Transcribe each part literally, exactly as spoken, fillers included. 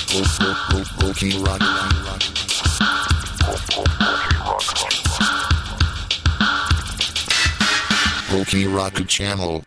Pokey Rock. Pokey Rock Channel.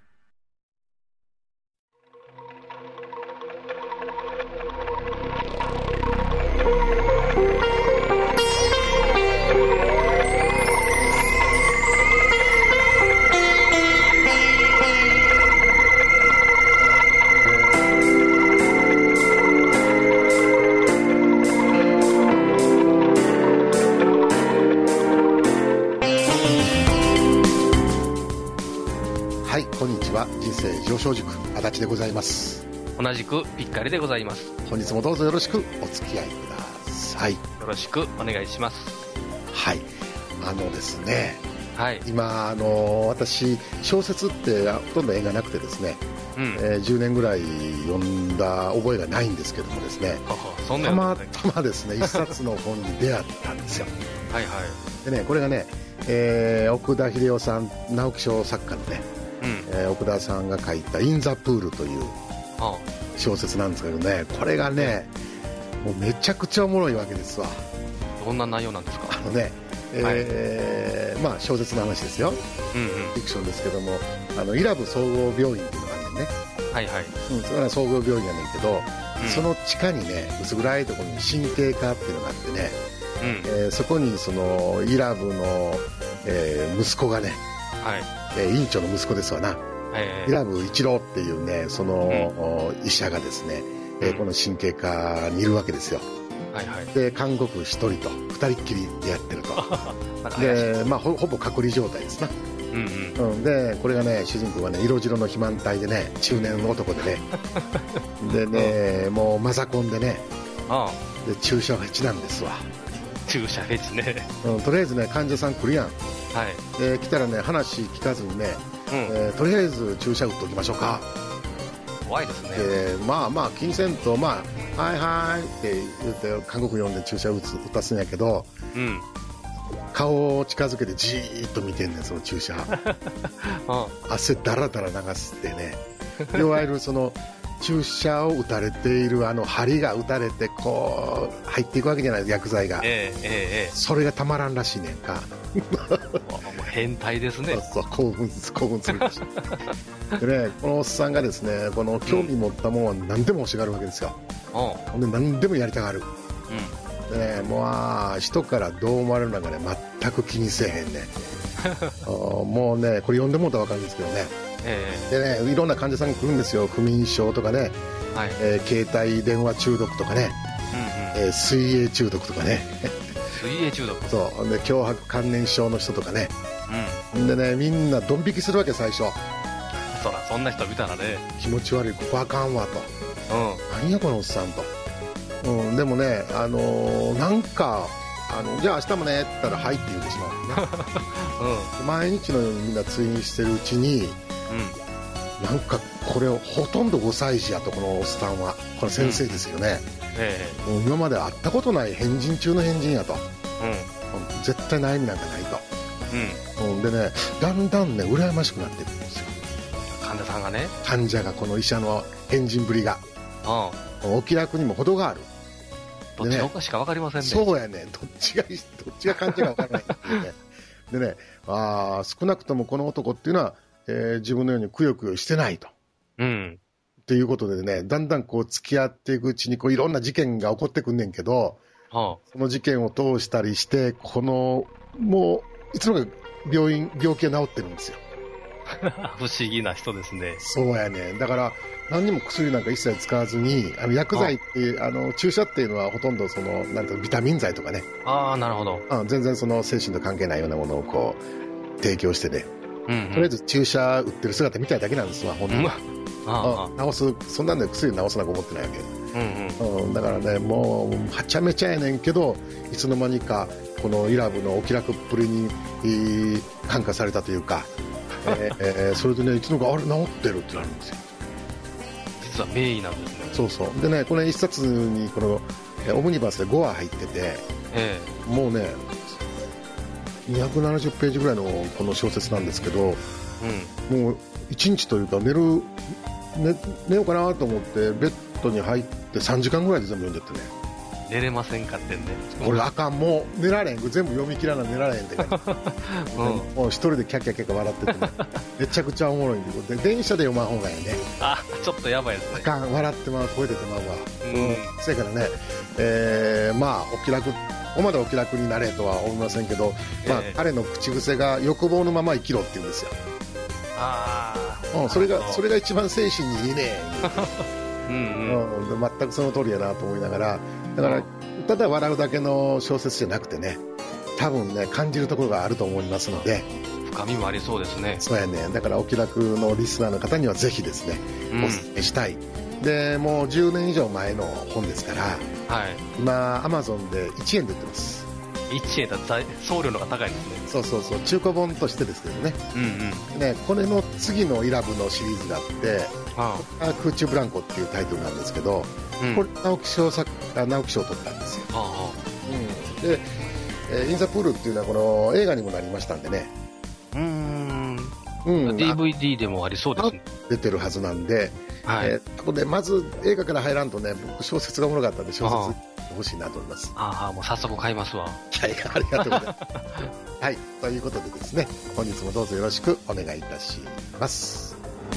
人生上昇塾足立でございます。 同じくピッカリでございます。 本日もどうぞよろしくお付き合いください。よろしくお願いします。 はい、あのですね、 はい、 今あの私小説ってほとんど縁がなくてですね、うん、えー、じゅうねんぐらい読んだ覚えがないんですけどもですね、 そんなたまたまですね一冊の本に出会ったんですよ。 はいはい。 でね、これがね、えー、奥田秀夫さん、直木賞作家のね、うん、えー、奥田さんが書いたインザプールという小説なんですけどね、これがね、もうめちゃくちゃおもろいわけですわ。 どんな内容なんですか？ あのね、えーはい、まあ小説の話ですよ、うんうん、フィクションですけども、あの伊良部総合病院っていうのがあるんねんね。 はいはい。 うん、それは総合病院やねんけど、うん、その地下にね、薄暗いところに神経科っていうのがあってね、うん、えー、そこにその伊良部の、えー、息子がね、はい、えー、院長の息子ですわな、伊良部一郎っていうね、その、うん、医者がですね、えー、この神経科にいるわけですよ。はいはい、で看護婦一人と二人っきりでやってるとで、まあ、ほ, ほぼ隔離状態ですな、うんうんうん、でこれがね、主人公はね、色白の肥満体でね、中年の男でねでね、もうマザコンでね、ああで注射フェチなんですわ。 注射フェチね、 うん、とりあえずね、患者さん来るやん、はい、で来たらね、話聞かずにね、うん、えー、とりあえず注射打っておきましょうか。 怖いですね。 でまあまあ金銭と、まあ、はいはいって言って韓国呼んで注射打つ打たすんやけど、うん、顔を近づけてじーっと見てんねん、その注射汗だらだら流してねいわゆるその注射を打たれているあの針が打たれてこう入っていくわけじゃない、薬剤が、えーえー、それがたまらんらしいねんか変態ですね。 そうそう、興奮興奮するらしいでね、このおっさんがですね、この興味持ったもんは何でも欲しがるわけですよ、うん、ほんで何でもやりたがる、うん、でね、もうあ人からどう思われるのかね、全く気にせえへんねもうね、これ読んでもらったら分かるんですけどね、えー、でね、いろんな患者さんが来るんですよ。不眠症とかね、はい、えー、携帯電話中毒とかね、うんうん、えー、水泳中毒とかね水泳中毒、 そうで強迫観念症の人とかね、うん、でね、みんなドン引きするわけ、最初。 そらそんな人見たらね、 気持ち悪い、ここあかんわと、うん、何やこのおっさんと、うん、でもね、あのー、なんかあのじゃあ明日もねって言ったらはいって言うてしまう、ねうん、毎日のようにみんな通院してるうちに、うん、なんかこれをほとんどごさい児やと、このおっさんは、この先生ですよね、うん、ええ、もう今まで会ったことない変人中の変人やと、うん、絶対悩みなんかないと、うん、でね、だんだんね羨ましくなっていくんですよ、 患者さんがね、 患者がこの医者の変人ぶりが、うん、お気楽にも程がある。 どっちがおかしか分かりませんね。 そうやね、どっちがどっちが患者か分からないっていうねでね、あ少なくともこの男っていうのは、えー、自分のようにくよくよしてないと、うん、っていうことでね、だんだんこう付き合っていくうちにこういろんな事件が起こってくんねんけど、はあ、その事件を通したりして、このもういつの間にか病院病気が治ってるんですよ不思議な人ですね。 そうやね、だから何にも薬なんか一切使わずに、あの薬剤って、あの注射っていうのはほとんどそのなんていうのビタミン剤とかね、 ああなるほど、 あ全然その精神と関係ないようなものをこう提供してね、うんうん、とりあえず注射打ってる姿見たいだけなんですわ、本当に、うん、ああ治す、そんなんで薬治すなんか思ってないわけ、うんうんうん、だからね、もうはちゃめちゃやねんけど、いつの間にかこの伊良部のお気楽っぷりに感化されたというかえーえー、それでね、いつの間にかあれ治ってるってなるんですよ。 実は名医なんですね。 そうそうでね、これ一冊にこのオムニバスでごわ入ってて、えー、もうねにひゃくななじゅっページぐらいのこの小説なんですけど、うん、もういちにちというか寝る寝寝ようかなと思ってベットに入ってさんじかんぐらいで全部読んでってね。 寝れませんかってんね。 これあかん、もう寝られん、全部読み切らな寝られへんって感じ、うん、もう一人でキャッキャッキャッキャ笑ってて、ね、めちゃくちゃおもろいんで、で電車で読まん方がいいね。 あ、ちょっとやばいですね。 あかん、笑ってまう、声出てまうわ。うん、そやからね、えー、まあお気楽、おまでお気楽になれとは思いませんけど、まあ、えー、彼の口癖が欲望のまま生きろって言うんですよ。 ああ、うん、それがそれが一番精神にいいね。 うんうんうん、全くその通りやなと思いながら、だから、うん、ただ笑うだけの小説じゃなくてね、多分ね感じるところがあると思いますので、 深みもありそうですね。 そうやね。だからお気楽のリスナーの方にはぜひですね、うん、お勧めしたい。でもうじゅうねん以上前の本ですから、 はい、 今アマゾンでいちえんで売ってます。 いちえんだと送料のが高いですね。 そうそうそう、中古本としてですけどね。 うんうん、 ね、これの次のイラブのシリーズがあって、ああ空中ブランコっていうタイトルなんですけど、うん、これ直木賞作直木賞を取ったんですよ。 ああ、 うん、で、えー、インザプールっていうのはこの映画にもなりましたんでね。 うーん、うん、ディーブイディー でもありそうですね。 出てるはずなんで、はい、えー、これまず映画から入らんとね、僕小説がおもろかったんで小説欲しいなと思います。 ああ、もう早速買いますわ。 はい、ありがとうございます。はい、ということでですね、本日もどうぞよろしくお願いいたします。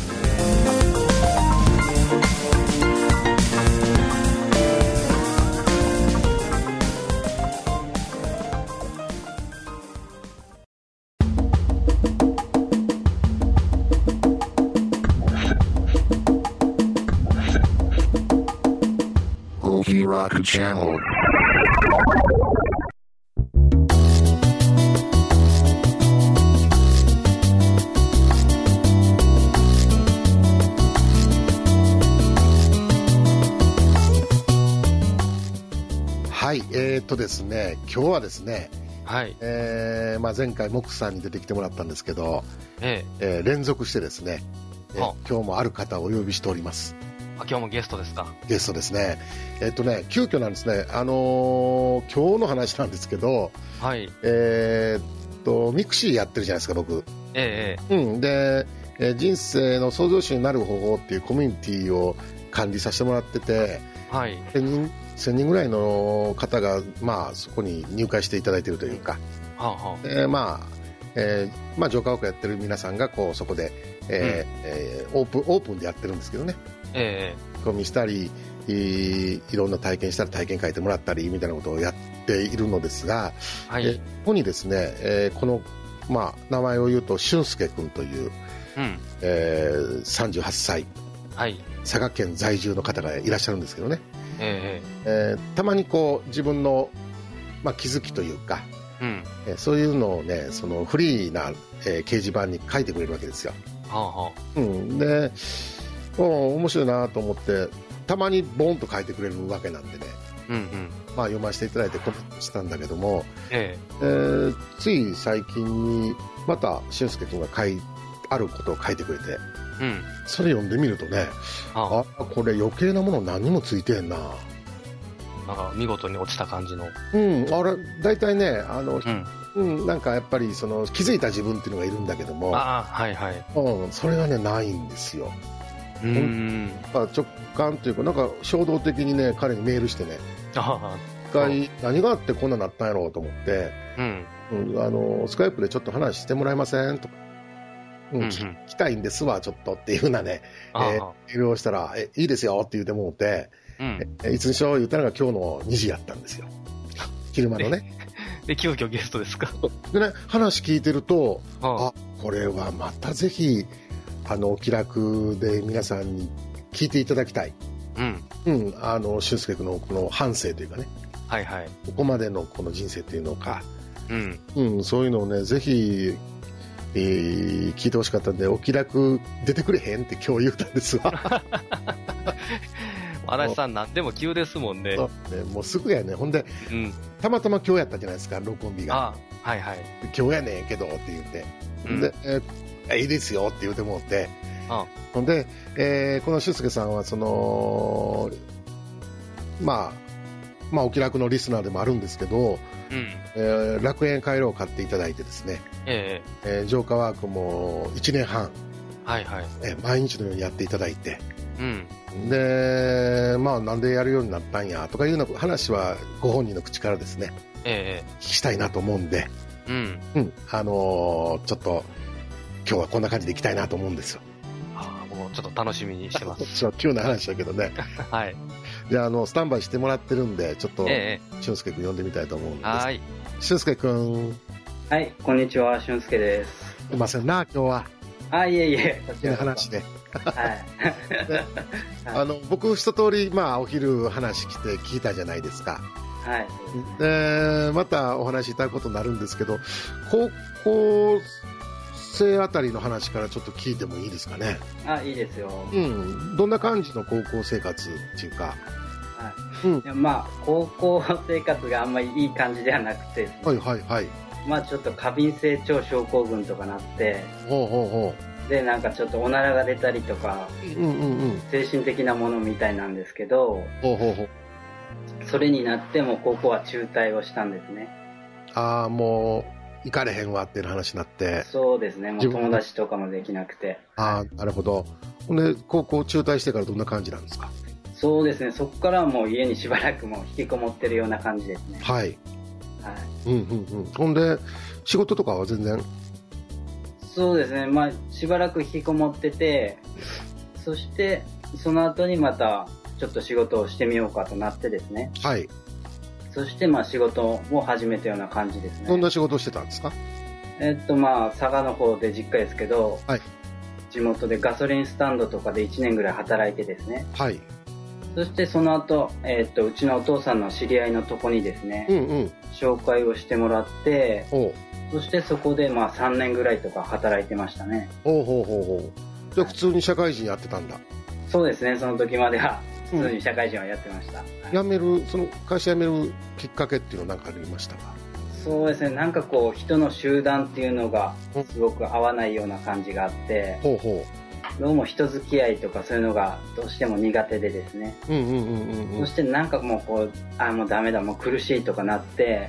Koki Rock Channel。 はい、えー、っとですね、今日はですね、 はい、 えーまあ、前回モクさんに出てきてもらったんですけど、 えええー、連続してですね、えー、今日もある方をお呼びしております。 あ、今日もゲストですか？ ゲストですね。えー、っとね、急遽なんですね、あのー、今日の話なんですけど、 はい、 えー、っとミクシーやってるじゃないですか、僕。 ええうん、で、えー、人生の創造主になる方法っていうコミュニティを管理させてもらってて、 はい、 せんにん、せんにんぐらいの方が、まあ、そこに入会していただいているというか、 はあはあ、 えー、まあ、えー、まあ、浄化学やってる皆さんがこうそこで、えーうんえー、オープンオープンでやってるんですけどね、 えー、込みしたりい、いろんな体験したら体験書いてもらったりみたいなことをやっているのですが、 はい、 えー、ここにですね、えー、この、まあ、名前を言うと俊介君という、 うんえー、さんじゅうはっさい、 はい、 佐賀県在住の方がいらっしゃるんですけどね、 えーえー、たまにこう自分の、まあ、気づきというか、 うんえー、そういうのをね、そのフリーな、えー、掲示板に書いてくれるわけですよ。 はあはあ、 うん、で、お面白いなと思ってたまにボンと書いてくれるわけなんでね、 うんうん、 まあ、読ませていただいてコメントしたんだけども、 えーえー、つい最近にまた俊介君が書いあることを書いてくれて、 うん、 それ読んでみるとね、ああ、これ余計なもの何もついてへんな、 なんか見事に落ちた感じの、 うん、あれ大体ね、あの、 うんうん、なんかやっぱりその気づいた自分っていうのがいるんだけども、 あ、はいはい、 うん、それがねないんですよ。 うん、 直感というか、なんか衝動的にね彼にメールしてね、 あ一回何があってこんなになったんやろうと思って、 うんうん、あのスカイプでちょっと話してもらえませんとか、うん、うん、聞きたいんですわちょっとっていうふうなね、えー、メールをしたら、えいいですよって言うてもうて、うん、えいつにしよう言ったのが今日のにじやったんですよ、昼間のね。 で急遽ゲストですか？ でね、話聞いてると、あ、これはまたぜひあのお気楽で皆さんに聞いていただきたい、 うんうん、あの俊介君のこの半生というかね、 はいはい、 ここまでのこの人生っていうのか、 うんうん、そういうのをねぜひ、えー、聞いてほしかったんで、お気楽出てくれへんって今日言ったんですわ。 嵐さん何でも急ですもんね。 そうね、もうすぐやね。ほんで、うん、たまたま今日やったじゃないですか、録音日が。 あ、はいはい、 今日やねんけどって言って、うん、で、えー、いいですよって言うてもって、 あ、 ほんで、えー、この俊介さんはその、まあ、まあお気楽のリスナーでもあるんですけど、 うん、 えー、楽園回路を買っていただいてですね、 えーえー、浄化ワークもいちねんはん、 はいはい、 えー、毎日のようにやっていただいて、 うん。 で、まあ、なんでやるようになったんやとかいうような話はご本人の口からですね、 ええ、 聞きたいなと思うんで、 うん。 うん、あのー、ちょっと、今日はこんな感じでいきたいなと思うんですよ。 ああ、もうちょっと楽しみにしてます。 ちょっと急な話だけどね。 はい。 じゃあ、あの、スタンバイしてもらってるんで、ちょっと、 ええ、 俊介君呼んでみたいと思うんです。 はい。 俊介君。 はい、こんにちは、俊介です。 いませんな、今日は。 あ、いえいえ、 こちら話で。 はい。 あの、僕、一通り、まあ、お昼話来て聞いたじゃないですか。 はい。 で、またお話しいただくことになるんですけど、高校生あたりの話からちょっと聞いてもいいですかね。 あ、いいですよ。 うん。どんな感じの高校生活っていうか。 はい。 うん。 いや、まあ、高校生活があんまりいい感じではなくて、 はいはいはい。 まあ、ちょっと過敏性腸症候群とかなって、 ほうほうほう。で、なんかちょっとおならが出たりとか、 うんうんうん。 精神的なものみたいなんですけど、 ほうほうほう。 それになっても高校は中退をしたんですね。 ああ、もう、行かれへんわっていう話になって。 そうですね、もう友達とかもできなくて。 ああ、なるほど。ほんで、高校中退してからどんな感じなんですか？ そうですね、そこからはもう家にしばらくもう引きこもってるような感じですね。 はい。 はい。 うんうんうん。ほんで、仕事とかは全然？ そうですね、まあ、しばらく引きこもってて、そして、その後にまた、ちょっと仕事をしてみようかとなってですね。 はい。 そして、まあ、仕事を始めたような感じですね。 どんな仕事をしてたんですか？ えっと、まあ、佐賀の方で実家ですけど、 はい。 地元でガソリンスタンドとかでいちねんぐらい働いてですね。 はい。 そしてその後、えっと、うちのお父さんの知り合いのとこにですね、 うんうん。 紹介をしてもらって、 おう。 そしてそこでまあさんねんぐらいとか働いてましたね。 ほうほうほうほう。じゃあ普通に社会人やってたんだ。 そうですね、その時までは普通に社会人はやってました。 うん、辞める、その会社辞めるきっかけっていうのは何かありましたか？ そうですね、なんかこう人の集団っていうのがすごく合わないような感じがあって、 ほうほうどうも人付き合いとかそういうのがどうしても苦手でですね。 うんうんうんうんうん。 そしてなんかもうこう、あ、もうダメだ、もう苦しいとかなって、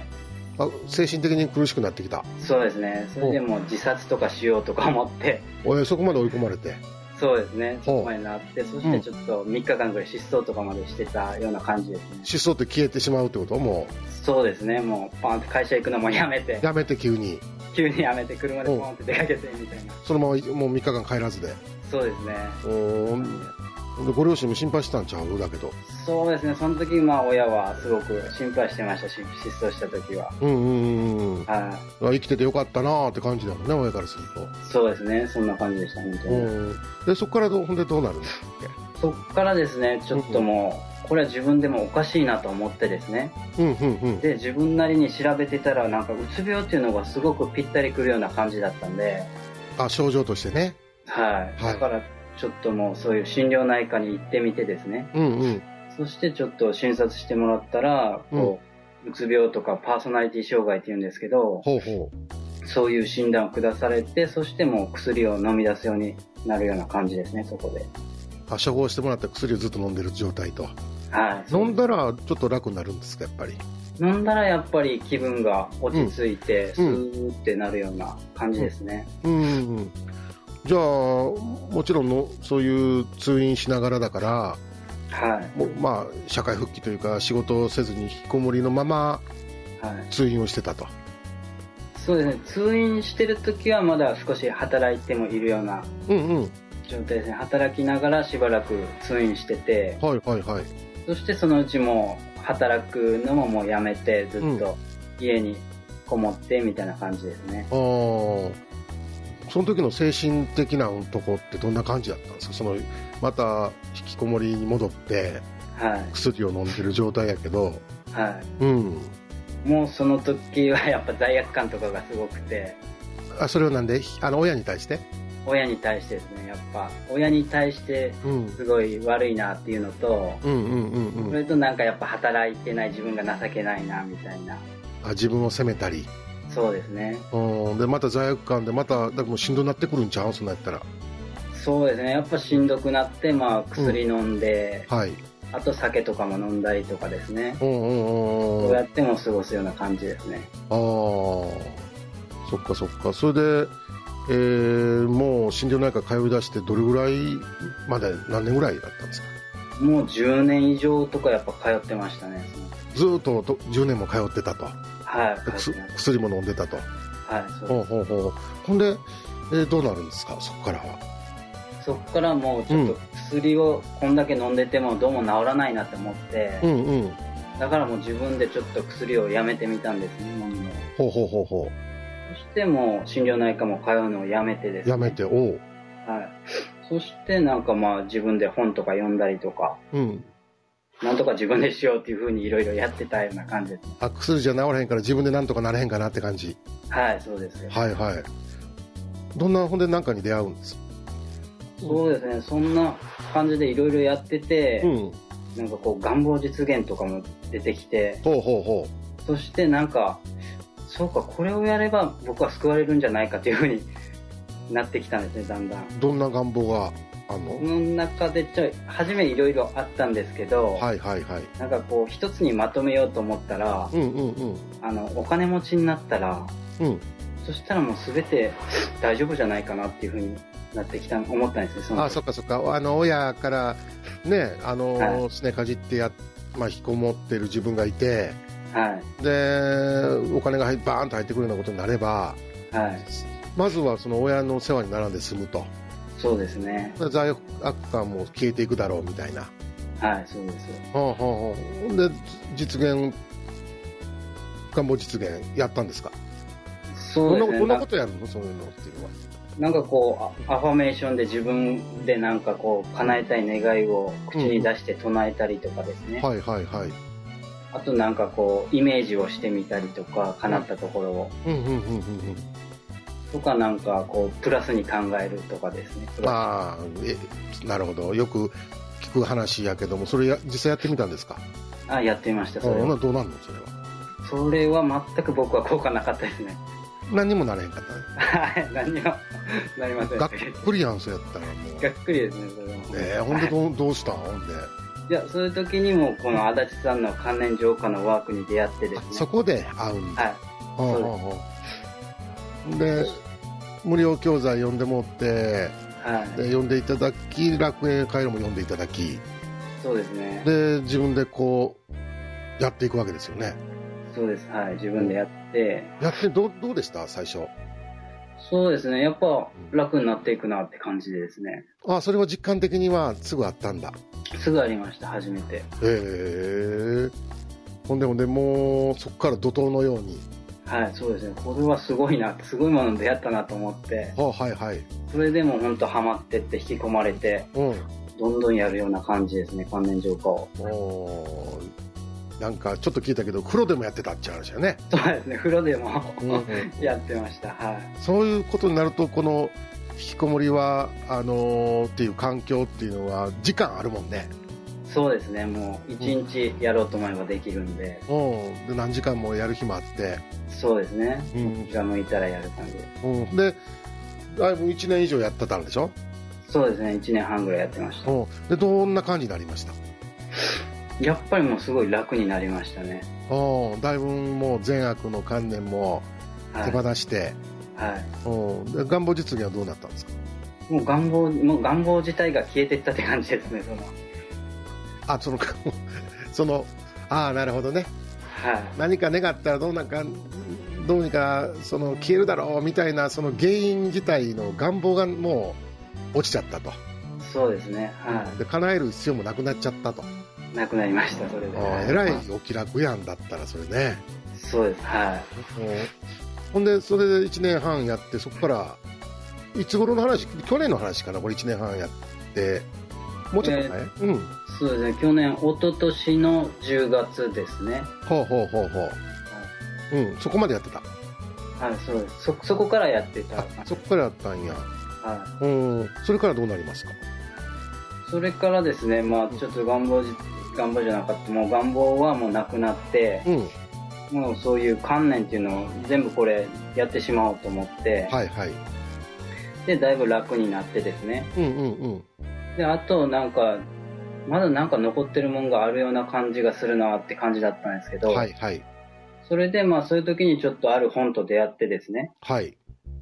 あ、精神的に苦しくなってきた。 そうですね、それでもう自殺とかしようとか思って、 おい、そこまで追い込まれて。 そうですね、そこまでなって、そしてちょっとみっかかんぐらい失踪とかまでしてたような感じですね。 失踪って消えてしまうってこと？もう。 そうですね、もうパンって会社行くのもやめて。 やめて急に。 急にやめて車でポンって出かけてみたいな。 そのままもうみっかかん帰らずで。 そうですね。 おでご両親も心配してたんちゃうだけど。 そうですね、その時まあ親はすごく心配してましたし、失踪した時は。 うんうんうんうん。 はい。 生きててよかったなーって感じだもんね、親からすると。 そうですね、そんな感じでした、本当に。 うん。で、そこからどほんでどうなるんだっけ？ そっからですね、ちょっともう、これは自分でもおかしいなと思ってですね。 うんうんうん。 で、自分なりに調べてたら、なんかうつ病っていうのがすごくぴったりくるような感じだったんで。 あ、症状としてね。 はい。はい、だから、ちょっともうそういう心療内科に行ってみてですね。 うんうん。 そしてちょっと診察してもらったら、こう、うん、うつ病とかパーソナリティ障害って言うんですけど、 ほうほう。そういう診断を下されて、そしてもう薬を飲み出すようになるような感じですね、そこで。 あ、処方してもらった薬をずっと飲んでる状態と。 はい。 飲んだらちょっと楽になるんですか、やっぱり。 飲んだらやっぱり気分が落ち着いて、うん、スーってなるような感じですね。 うん、うんうんうん。じゃあ、もちろんのそういう通院しながらだから、 はい、 もうまあ、社会復帰というか仕事をせずに引きこもりのまま通院をしてたと、はい、 そうですね、通院してる時はまだ少し働いてもいるような状態ですね、うんうん、働きながらしばらく通院してて、 はいはいはい、 そしてそのうちも働くのももうやめてずっと家にこもってみたいな感じですね、 うん、ああ、その時の精神的なとこってどんな感じだったんですか？そのまた引きこもりに戻って薬を飲んでる状態やけど、 はい、 うん、 もうその時はやっぱ罪悪感とかがすごくて。 あ、それはなんで？あの親に対して？ 親に対してですね、やっぱ親に対してすごい悪いなっていうのと、うんうんうんうん、それとなんかやっぱ働いてない自分が情けないなみたいな。 あ、自分を責めたり。 そうですね。 うん、でまた罪悪感でまただからもうしんどくなってくるんちゃう？そんなやったら。 そうですね、やっぱしんどくなって、まあ、薬飲んで、 うん、はい、 あと酒とかも飲んだりとかですね、 うんうんうん、 そうやっても過ごすような感じですね。 ああ、そっかそっか。それで、 えー、もう心療内科通い出してどれぐらいまで何年ぐらいだったんですか？ もうじゅうねん以上とかやっぱ通ってましたね。 ずーっとじゅうねんも通ってたと。 はい。 薬も飲んでたと。 はい、そうです。 ほうほうほう。ほんで、えー、どうなるんですか、そこからは。 そこからもうちょっと薬をこんだけ飲んでてもどうも治らないなって思って、うんうん、だからもう自分でちょっと薬をやめてみたんですね、飲むの。 ほうほうほうほう。 そしてもう心療内科も通うのをやめてですね。 やめて、おう。 はい。そしてなんかまあ自分で本とか読んだりとか、うん。なんとか自分でしようっていう風にいろいろやってたような感じです、ね。 あ、薬じゃ治らへんから自分でなんとかなれへんかなって感じ。 はい、そうです。 はいはい。どんな本で何かに出会うんですか？ そうですね、そんな感じでいろいろやってて、うん、なんかこう願望実現とかも出てきて、 ほうほうほう。そしてなんか、そうか、これをやれば僕は救われるんじゃないかという風になってきたんですね、だんだん。 どんな願望があんの？ その中でちょい、初めいろいろあったんですけど、 はいはいはい。 なんかこう、一つにまとめようと思ったら、うんうんうん、あの、お金持ちになったら、うん、そしたらもう全て大丈夫じゃないかなっていう風になってきた、思ったんですね、その時。 あ、そっかそっか。あの、親からね、あの、はい、すねかじってや、まあ、引きこもってる自分がいて、はい。で、お金がバーンと入ってくるようなことになれば、はい。まずはその親の世話にならんで済むと。 そうですね。 罪悪感も消えていくだろうみたいな。 はい、そうです。 はあはあはあ、で、実現、願望実現やったんですか？ そうですね。 どんなことやるの？そういうのっていうのは。 なんかこう、アファメーションで自分でなんかこう、叶えたい願いを口に出して唱えたりとかですね。 うん、はいはいはい。 あとなんかこう、イメージをしてみたりとか、叶ったところを。うんうんうんうんうん。とかなんかこう、プラスに考えるとかですね。 ああ、え、なるほど。よく聞く話やけども、それや実際やってみたんですか？ あ、やってみました、それは。どうなんのそれは。 それは全く僕は効果なかったですね。 何にもなれへんかったはい、何にもなりません。 がっくりやん、そうやったらもう。 がっくりですね、それは。 ええー、ほんでどう、どうしたんほんで。 いや、そういう時にも、この足立さんの関連浄化のワークに出会ってですね。 そこで会うんだ。はい。 そうです。で、無料教材読んでもって、はい、で読んでいただき、楽園回路も読んでいただき、 そうですね。 で、自分でこう、やっていくわけですよね。 そうです。はい。自分でやって。 やってどう、どうでした最初。 そうですね。やっぱ楽になっていくなって感じでですね。 ああ、それは実感的にはすぐあったんだ。 すぐありました、初めて。へえ。ほんでほんで、もうそこから怒涛のように。 はい、そうですね。これはすごいな、すごいものに出会ったなと思って。 ああ、はいはい。 それでも本当ハマってって引き込まれて、うん。どんどんやるような感じですね、関連浄化を。 おなんかちょっと聞いたけど、風呂でもやってたって話よね。 そうですね、風呂でもやってました。はい。 そういうことになると、この引きこもりは、あのー、っていう環境っていうのは、時間あるもんね。 そうですね、もう一日やろうと思えばできるんで。 うん。で、何時間もやる日もあって。 そうですね。うん。気が向いたらやる感じ。 うん。で、だいぶいちねん以上やってたんでしょ？ そうですね、いちねんはんぐらいやってました。 うん。で、どんな感じになりました？ やっぱりもうすごい楽になりましたね。 うん、だいぶもう善悪の観念も手放して、はい。うん、で願望実現はどうなったんですか？ もう願望、もう願望自体が消えていったって感じですね、その。 あ、その、その、ああ、なるほどね。はい。何か願ったらどうなんか、どうにかその消えるだろうみたいな、その原因自体の願望がもう落ちちゃったと。 そうですね。はい。 で、叶える必要もなくなっちゃったと。 なくなりました、それで。 ああ、えらいお気楽やんだったら、それね。 そうです、はい。 ほんで、それでいちねんはんやって、そこから、いつ頃の話、去年の話かな、これいちねんはんやって、もうちょっと前、えー、うん。 そうですね、去年、一昨年のじゅうがつですね。 ほうほうほうほう。はい、うん、そこまでやってた。 はい、そうです。そ、そこからやってた。 そこからやったんや。はい。うん、それからどうなりますか？ それからですね、まあちょっと願望じ、願望じゃなかった、もう願望はもうなくなって、うん、もうそういう観念っていうのを全部これやってしまおうと思って、はいはい。で、だいぶ楽になってですね。うんうんうん。で、あとなんか、まだなんか残ってるもんがあるような感じがするなって感じだったんですけど、はいはい。それでまあそういう時にちょっとある本と出会ってですね。はい。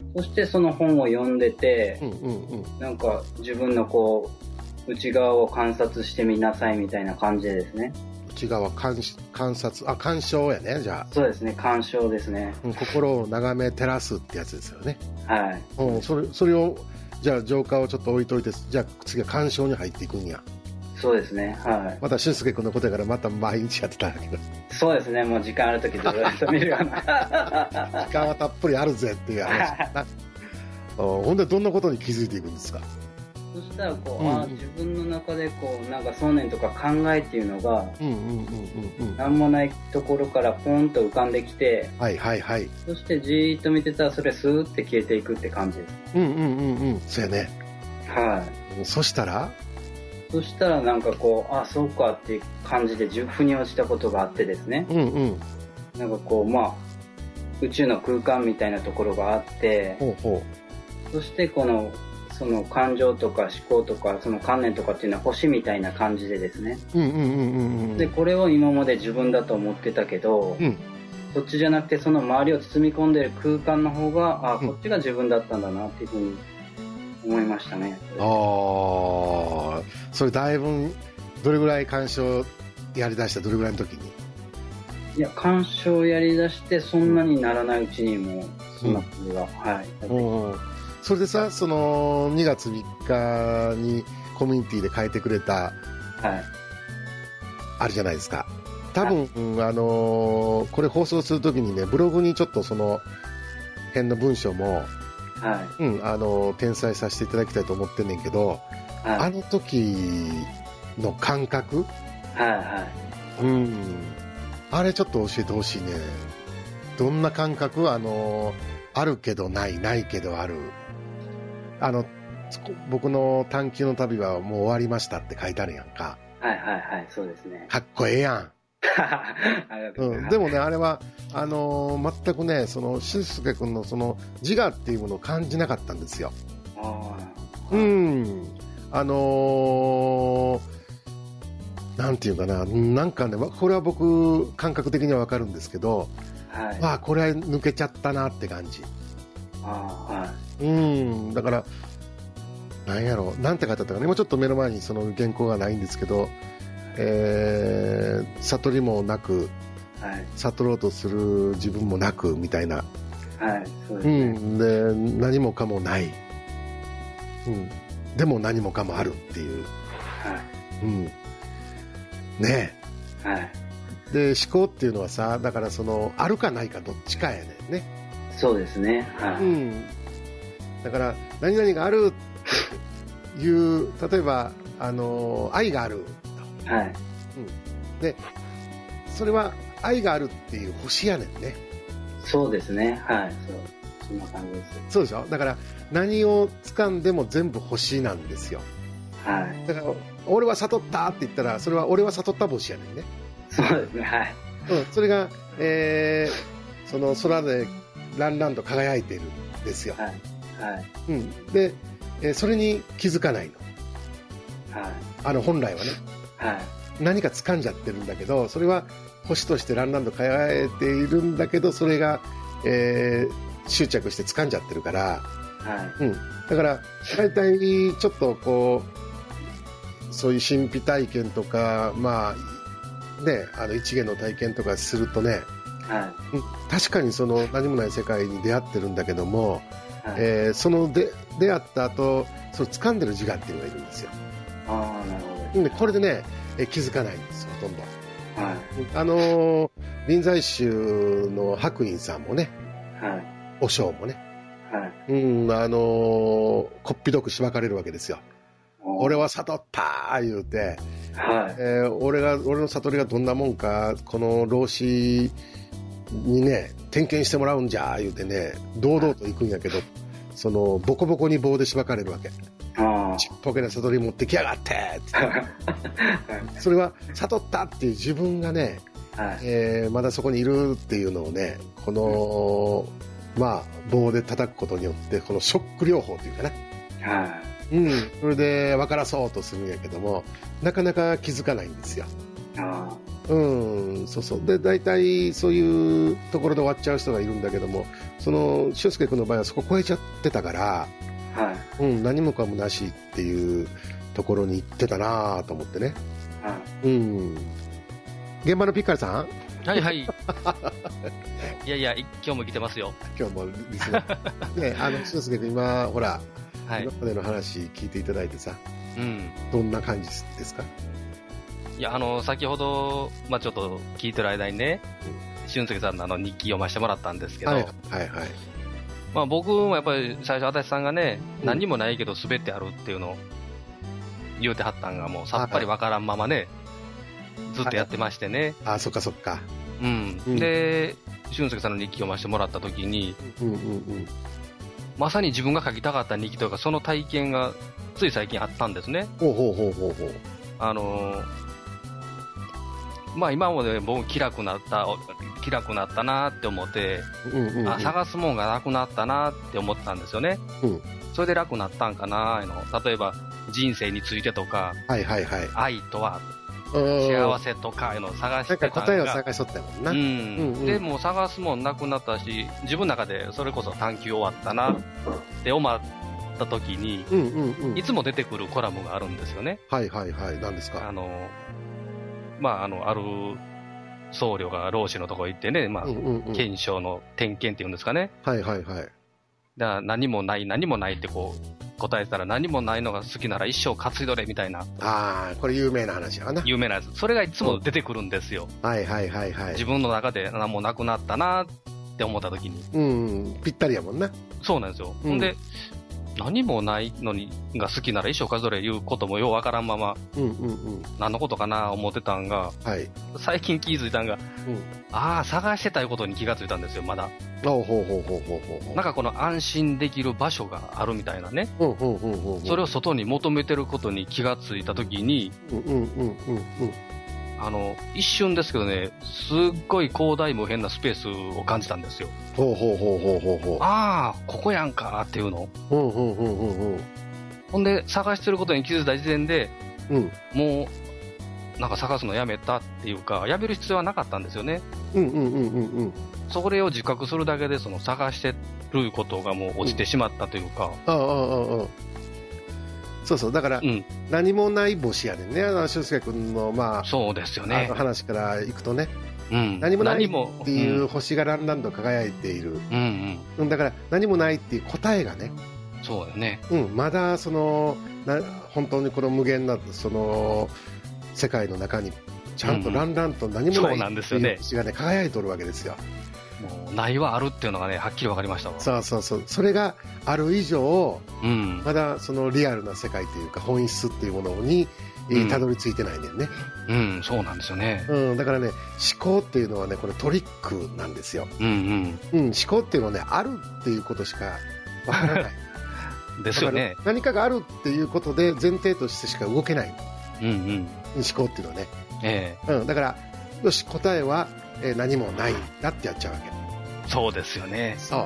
そしてその本を読んでて、うんうんうん、なんか自分のこう、内側を観察してみなさいみたいな感じでですね。 内側観、観察、あ、鑑賞やね、じゃあ。 そうですね、鑑賞ですね。 うん、心を眺め照らすってやつですよね。 はい。 うん、それ、それを、じゃあ浄化をちょっと置いといて、じゃあ次は鑑賞に入っていくんや。 そうですね、はい。 また俊介君のことやからまた毎日やってたんだけど。 そうですね、もう時間あるときずっと見るような。 時間はたっぷりあるぜっていう話だな。ほんでどんなことに気づいていくんですか？ そしたらこう、うん、あ自分の中でこうなんか想念とか考えっていうのが何もないところからポンと浮かんできて、 はいはいはい、 そしてじーっと見てたらそれスーって消えていくって感じです。 うんうんうんうん、そうやね。 はい。 そしたらそしたらなんかこう、あそうかっていう感じで腑に落ちたことがあってですね。 うんうん。 なんかこうまあ宇宙の空間みたいなところがあって、 ほうほう、そしてこのその感情とか思考とかその観念とかっていうのは星みたいな感じでですね。 うんうんうんうん。 でこれを今まで自分だと思ってたけど、うん、そっちじゃなくてその周りを包み込んでる空間の方が、あ、うん、こっちが自分だったんだなっていうふうに思いましたね。 ああ、それだいぶどれぐらい鑑賞やりだした？どれぐらいの時に？ いや、鑑賞やりだしてそんなにならないうちにもうそんなことが、うん、はい。 うん、それでさ、そのにがつみっかにコミュニティで書いてくれた、はい、あるじゃないですか。多分、はい、あのー、これ放送するときにね、ブログにちょっとその辺の文章も、はい、うん、あのー、転載させていただきたいと思ってんねんけど、はい、あの時の感覚、 はいはい、 うん、あれちょっと教えてほしいね。どんな感覚？あのー、あるけどない、ないけどある。あの僕の探求の旅はもう終わりましたって書いてあるやんか。 はいはいはい、そうですね。 かっこええやん。うん、でもね、あれはあのー、全くね、その俊介君のその自我っていうものを感じなかったんですよ。 あ、 うん、あのー、なんていうかな、なんかね、これは僕感覚的には分かるんですけど、はい、まあこれは抜けちゃったなって感じ。 あ、はい、 うん、だからなんやろう、なんて書いてあったかね、今ちょっと目の前にその原稿がないんですけど、えー、悟りもなく、はい、悟ろうとする自分もなくみたいな、 はい、そうですね。 うん、で何もかもない、うん、でも何もかもあるっていう、 はい、 うん、ねえ、はい、 で思考っていうのはさ、だからそのあるかないかどっちかやねんね。 そうですね、はい、 うん、だから何々があるっていう、例えばあの愛があると、 はい、 うん、でそれは愛があるっていう星やねんね。 そうですね、はい、そう、そんな感じです。 そうでしょ。だから何を掴んでも全部星なんですよ。 はい。 だから俺は悟ったって言ったら、それは俺は悟った星やねんね。 そうですね、はい。 うん、それが、えー、その空でランランと輝いてるんですよ。 はい。はい。 うん。で、えー、それに気づかないの。 はい。 あの本来はね。 はい。 何か掴んじゃってるんだけど、それは星としてランランと輝いているんだけど、それが、えー、執着して掴んじゃってるから。 はい。 うん。だから大体ちょっとこうそういう神秘体験とか、まあね、あの一元の体験とかするとね、 はい、 確かにその何もない世界に出会ってるんだけども、はい、えー、そので出会った後、その掴んでる自我っていうのがいるんですよ。 ああ、なるほど。 でこれでね、え気づかないんですよ、ほとんど。 はい、 あの臨済宗の白隠さんもね、 はい、 和尚もね、 はい、 うん、あのー、こっぴどくしばかれるわけですよ。俺は悟ったー言うて、 はい、 えー、俺が俺の悟りがどんなもんかこの老子にね点検してもらうんじゃー言うてね、堂々と行くんやけど、そのボコボコに棒でしばかれるわけ。ちっぽけな悟り持ってきやがってってそれは悟ったっていう自分がね、はい、えー、まだそこにいるっていうのをね、この、うん、まあ棒で叩くことによってこのショック療法というかな、 はい、 うん、それで分からそうとするんやけども、なかなか気づかないんですよ。 あ、 うん、そうそう。で、大体そういうところで終わっちゃう人がいるんだけども、その、俊介君の場合はそこ超えちゃってたから、 はい。 うん、何もかもなしっていうところに行ってたなと思ってね。 はい。 うん。現場のピッカルさんはいはい。いやいや、今日も来てますよ。 今日もリスナー。ね、あの、俊介君今、ほら、 はい、 今までの話聞いていただいてさ、 うん。 どんな感じですか？ いや、あの、先ほど、まあちょっと聞いてる間にね、うん、俊介さんのあの日記読ませてもらったんですけど、 はいはいはい。 まあ僕もやっぱり最初、足立さんがね、うん、何にもないけど滑ってあるっていうのを言うてはったんがもうさっぱりわからんままね、ずっとやってましてね。 ああ、そっかそっか。 うん。うん、で、俊介さんの日記読ませてもらったときに、 うんうんうん、 まさに自分が書きたかった日記というか、その体験がつい最近あったんですね。 ほうほうほうほうほう。 あのー、まあ今まで僕気楽なった、気楽なったなって思って、うんうんうん、あ、探すもんがなくなったなって思ったんですよね。うん、それで楽になったんかなの。例えば人生についてとか、 はいはいはい、 愛とは、幸せとかいうのを探してたんが。 なんか答えを探しとったもんな。うんうんうん、でも探すもんなくなったし、自分の中でそれこそ探求終わったなって思った時に、うんうんうん、いつも出てくるコラムがあるんですよね。 はいはいはい。何ですか？ あの、まあ、あの、ある僧侶が老子のとこ行ってね、まあ、うんうんうん、検証の点検っていうんですかね。 はいはいはい。 だから何もない、何もないってこう、答えたら何もないのが好きなら一生担いどれみたいな。 ああ、これ有名な話やな。 有名なやつ。それがいつも出てくるんですよ。 はいはいはいはい。 自分の中で何もなくなったなって思った時に。 うん、ぴったりやもんな。 そうなんですよ。ほ、うんで、何もないのにが好きなら一生数えれ言うこともようわからんまま、うんうんうん、何のことかな思ってたんが、はい、最近気づいたんが、うん、ああ、探してたいうことに気がついたんですよ、まだ。 ほうほうほうほうほうほう。 なんかこの安心できる場所があるみたいなね。うんうんうんうんうん、それを外に求めてることに気がついたときに、うんうんうんうんうん、あの、一瞬ですけどね、すっごい広大無辺なスペースを感じたんですよ。 ほうほうほうほうほうほう。 ああ、ここやんかっていうの。 ほうほうほうほうほう。 ほんで、探してることに気づいた時点で、うん、もう、なんか探すのやめたっていうか、やめる必要はなかったんですよね。うんうんうんうんうん。それを自覚するだけで、その探してることがもう落ちてしまったというか。うん、ああ、ああ、ああ。 そうそう、だから、うん、何もない星やねんね、あの俊介君の、まあ、 そうですよね、 あの話からいくとね、うん、何もないっていう星がランランと輝いている、うんうん、だから何もないっていう答えがね、 そうだね、 うん、まだそのな本当にこの無限なその世界の中にちゃんとランランと何もないっていう星がね、輝いておるわけですよ。 もうないはあるっていうのがね、はっきり分かりましたわ。 そうそうそう、それがある以上、うん、まだそのリアルな世界というか本質っていうものにたどり着いてないねんね。 うん、うん、そうなんですよね。 うん、だからね、思考っていうのはね、これトリックなんですよ。うんうん。うん、思考っていうのはね、あるっていうことしかわからない。 ですよね。 何かがあるっていうことで前提としてしか動けない。うんうん。思考っていうのはね。ええー。うん、だから、よし、答えは、えー、何もないだってやっちゃうわけ。 そうですよね。 そう。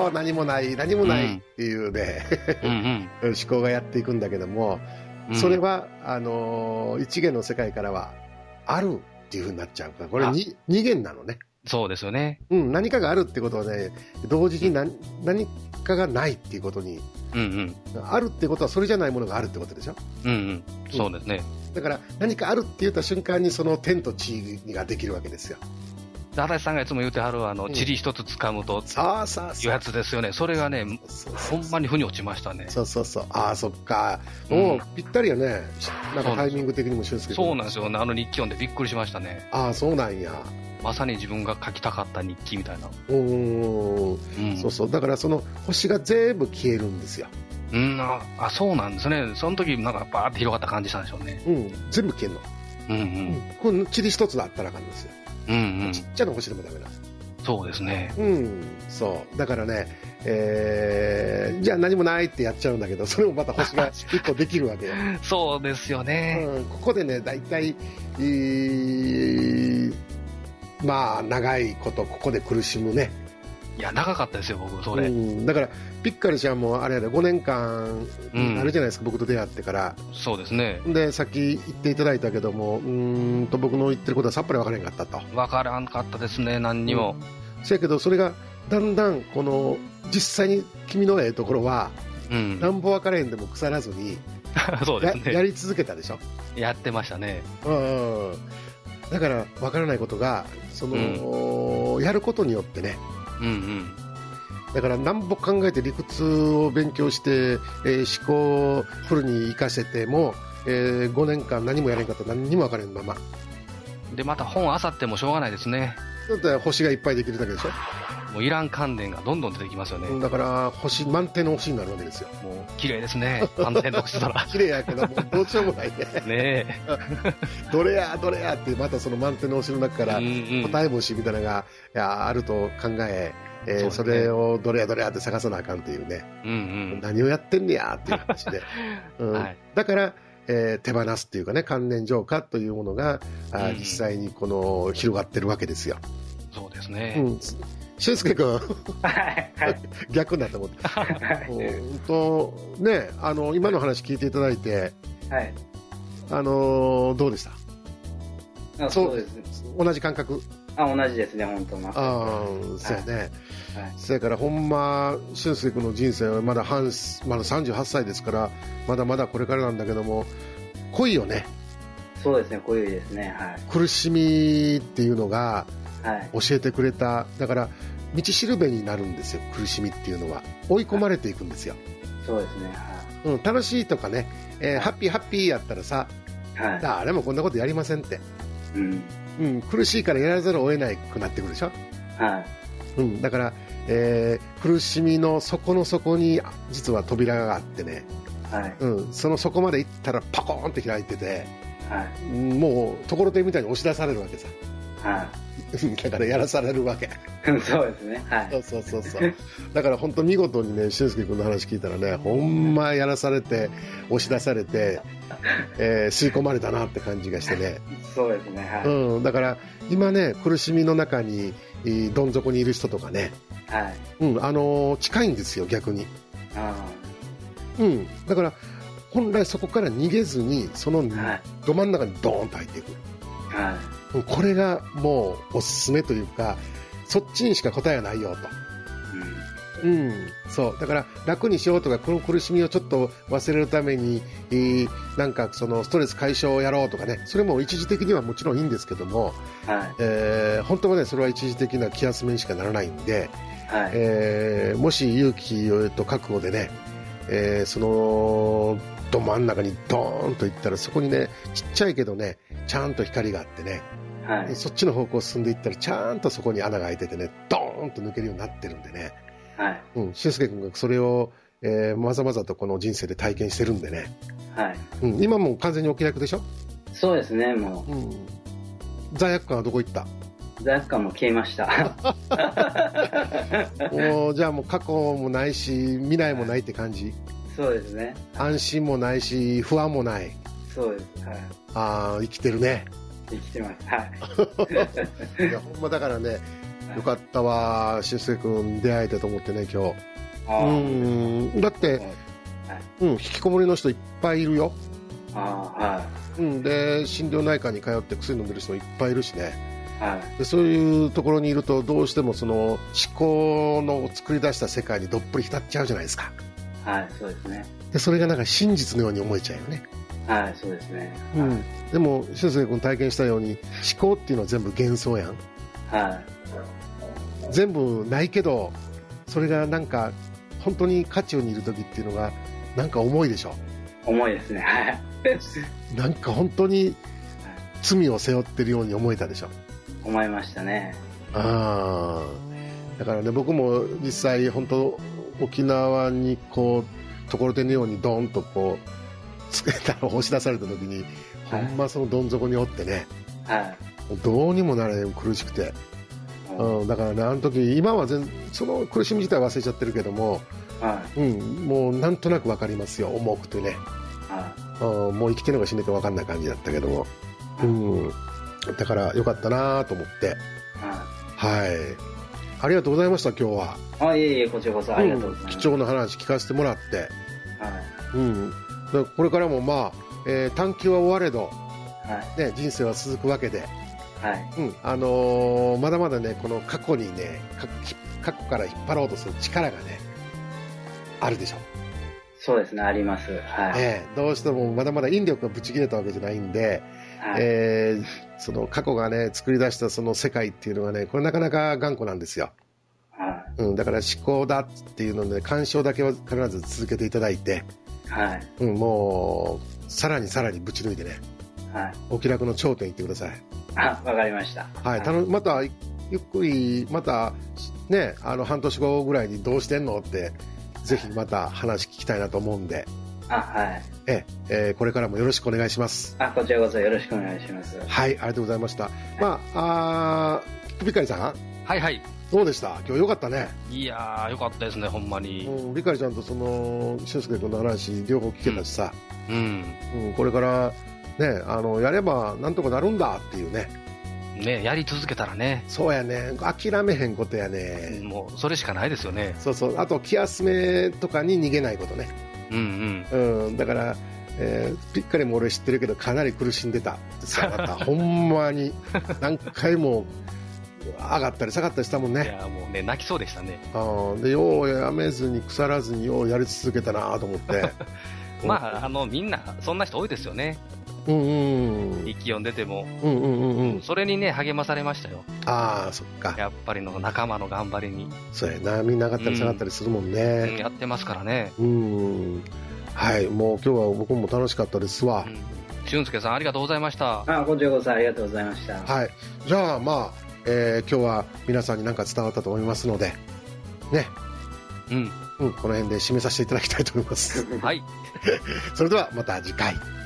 何もない、何もないっていうね、うんうんうん、思考がやっていくんだけども、うん、それは、あのー、一元の世界からは、あるっていう風になっちゃうから、これに二元なのね。 そうですよね。 うん、何かがあるってことはね、同時に何、うん、何かがないっていうことに、うんうん、あるってことはそれじゃないものがあるってことでしょ。 うんうん。そうですね。 だから何かあるって言った瞬間にその天と地ができるわけですよ。 足立さんがいつも言うてはるあの、うん、塵一つ掴むというやつですよね。それがね、ほんまに腑に落ちましたね。 そうそうそう。ああ、そっか。もうぴったりやね。なんかタイミング的にも俊介君。 そうなんですよね。あの日記読んでびっくりしましたね。 ああ、そうなんや。 まさに自分が書きたかった日記みたいな。 うん、うん、そうそう。だからその星が全部消えるんですよ。 うん、あ、あ、そうなんですね。その時なんかバーって広がった感じしたんでしょうね。 うん、全部消えるの。うんうん。これ塵一つだったらあかんですよ。うんうん、ちっちゃな星でもダメなんです。 そうですね。 うん、そう。だからね、えー、じゃあ何もないってやっちゃうんだけど、それもまた星が一個できるわけよ。 そうですよね。 うん、ここでね、だいたい、えー、まあ、長いことここで苦しむね、 いや、長かったですよ、僕、それ。うん、 だから、ピッカルちゃんもあれやで、ごねんかん、あるじゃないですか、うん、僕と出会ってから。 そうですね。 で、さっき言っていただいたけども、うーんと、僕の言ってることはさっぱり分からへんかったと。 分からんかったですね、何にも。 うん、そやけど、それが、だんだん、この、実際に君のええところは、うん、なんぼ分からへんでも腐らずに、 そうですね。 や、やり続けたでしょ。 やってましたね。 うん。だから、分からないことが、その、うん、やることによってね、うんうん、だから何ぼ考えて理屈を勉強して、えー、思考をフルに活かせても、えー、ごねんかん何もやれんかったら何にも分からんままで、また本あさってもしょうがないですね。 だって星がいっぱいできるだけでしょ。 もういらん関連がどんどん出てきますよね。 だから星満点の星になるわけですよ。 もう綺麗ですね、満点の星空綺麗やけどもうどうしようもないねねえどれやどれやってまたその満点の星の中から答え星みたいなのがいやあると考ええー、そ, ね、それをどれやどれやって探さなあかんっていうね、うんうん、何をやってんねやっていう話で、うんはい、だから、えー、手放すっていうかね関連浄化というものが、うん、実際にこの広がってるわけですよ。 そうですね、 うん俊介君逆になって思ってうんと、ね、あの今の話聞いていただいて、はい、あのどうでした？ あ そ, そうです同じ感覚？ あ同じですね、本当に。ああ、そうやね。はい、そやからほんま俊介君の人生はまだ半まださんじゅうはっさいですからまだまだこれからなんだけども濃いよね。 そうですね、濃いですね。はい、苦しみっていうのが教えてくれた、はい、だから道しるべになるんですよ。苦しみっていうのは追い込まれていくんですよ。 はい、そうですね、 はいうん、楽しいとかね、えーはい、ハッピーハッピーやったらさ、はい、誰もこんなことやりませんって、うんうん、苦しいからやらざるを得ないくなってくるでしょ、はいうん、だから、えー、苦しみの底の底に実は扉があってね、はいうん、その底まで行ったらパコーンって開いてて、はい、もうところてんみたいに押し出されるわけさ、はい、だからやらされるわけそうですね、はい、 そうそうそうそうだから本当見事にね俊介君の話聞いたらねほんまやらされて押し出されて、えー、吸い込まれたなって感じがしてねそうですね、はいうん、だから今ね苦しみの中にどん底にいる人とかね、はいうんあのー、近いんですよ逆に。あ、うん、だから本来そこから逃げずにそのど真ん中にドーンと入っていく、はい、これがもうおすすめというかそっちにしか答えはないよと、うんうん、そうだから楽にしようとかこの苦しみをちょっと忘れるために、えー、なんかそのストレス解消をやろうとかねそれも一時的にはもちろんいいんですけども、はいえー、本当はねそれは一時的な気休めにしかならないんで、はいえー、もし勇気と覚悟でね、えー、そのど真ん中にドーンといったらそこにねちっちゃいけどねちゃんと光があってね、はい、そっちの方向進んでいったらちゃんとそこに穴が開いててねドーンと抜けるようになってるんでね、はいうん、俊介君がそれを、えー、まざまざとこの人生で体験してるんでね、はいうん、今もう完全にお気楽でしょ。 そうですねもう、うん、 罪悪感はどこ行った？ 罪悪感も消えましたもうじゃあもう過去もないし未来もないって感じ、はいそうですね。 安心もないし不安もない。 そうです。はい。 ああ生きてるね。 生きてます。はい。いやほんまだからね、はい、よかったわ俊介君出会えたと思ってね今日。うんだって、はい、うん引きこもりの人いっぱいいるよ。ああはい。うんで心療内科に通って薬飲んでる人もいっぱいいるしね。はい、でそういうところにいるとどうしてもその思考の作り出した世界にどっぷり浸っちゃうじゃないですか。 はい、そうですね。 でそれがなんか真実のように思えちゃうよね。 はい、そうですね。 うん。でも俊介君体験したように思考っていうのは全部幻想やん。はい。全部ないけどそれがなんか本当に渦中にいる時っていうのがなんか重いでしょ。 重いですね。はい。 なんか本当に罪を背負ってるように思えたでしょ。 思いましたね。 ああ。だからね僕も実際本当沖縄にこうところてんのようにドーンとこうつけたら押し出された時に、はい、ほんまそのどん底におってね、はい、どうにもなれん苦しくて、うん、だからねあの時今は全その苦しみ自体忘れちゃってるけども、はいうん、もうなんとなく分かりますよ重くてね、はいうん、もう生きてるのか死んでるか分かんない感じだったけども、はいうん、だからよかったなと思って、はい、はいありがとうございました今日は。 あ、いえいえ、こちらこそありがとうございます。 うん、貴重な話聞かせてもらって、はい、うん、これからもまあ、えー、探求は終われど、はいね、人生は続くわけで、はいうん、あのー、まだまだねこの過去にね過去から引っ張ろうとする力がねあるでしょ。 そうですね、あります、はいね、どうしてもまだまだ引力がぶち切れたわけじゃないんで、はいえー、その過去がね作り出したその世界っていうのはねこれなかなか頑固なんですよ、はいうん、だから思考だっていうので鑑賞だけは必ず続けていただいて、はいうん、もうさらにさらにぶち抜いてね、はい、お気楽の頂点行ってください。 あ、わかりました。 はい、たのまたゆっくりまたねあの半年後ぐらいにどうしてんのってぜひまた話聞きたいなと思うんで、 あ、はいええー、これからもよろしくお願いします。 あ、こちらこそよろしくお願いします。 はい、ありがとうございました。はい、まあ、あビカリさん、 はいはい、 どうでした？今日よかったね。 いやーよかったですね、ほんまに。 うん、ビカリちゃんとその俊介君の話両方聞けたしさ、うん、うん、これからねあのやればなんとかなるんだっていうね。 ね、やり続けたらね。 そうやね、諦めへんことやね。 もうそれしかないですよね。 そうそう、あと気休めとかに逃げないことね。うんうん、うん、だから、えー、ピッカリも俺知ってるけどかなり苦しんでたってさ、またほんまに何回も上がったり下がったりしたもんね。 いやもうね泣きそうでしたね。 あでようやめずに腐らずにようやり続けたなと思ってまああのみんなそんな人多いですよね。うんうん、息読んでても、うんうんうんうん、それにね励まされましたよ。 ああそっか、 やっぱりの仲間の頑張りに。 そうやな、みんな上がったり下がったりするもんね、うんうん、やってますからね。 うんはい、もう今日は僕も楽しかったですわ。 うん、俊介さんありがとうございました。 あ、こちらこそありがとうございました。 はい、じゃあまあ、えー、今日は皆さんに何か伝わったと思いますのでね、うん、うん、この辺で締めさせていただきたいと思います。 はいそれではまた次回。